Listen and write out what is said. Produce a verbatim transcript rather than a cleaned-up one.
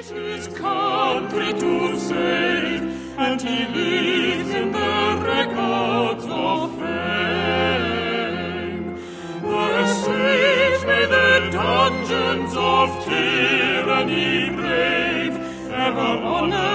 his country to save, and he lives in the records of fame. The sage may the dungeons of tyranny brave, ever honor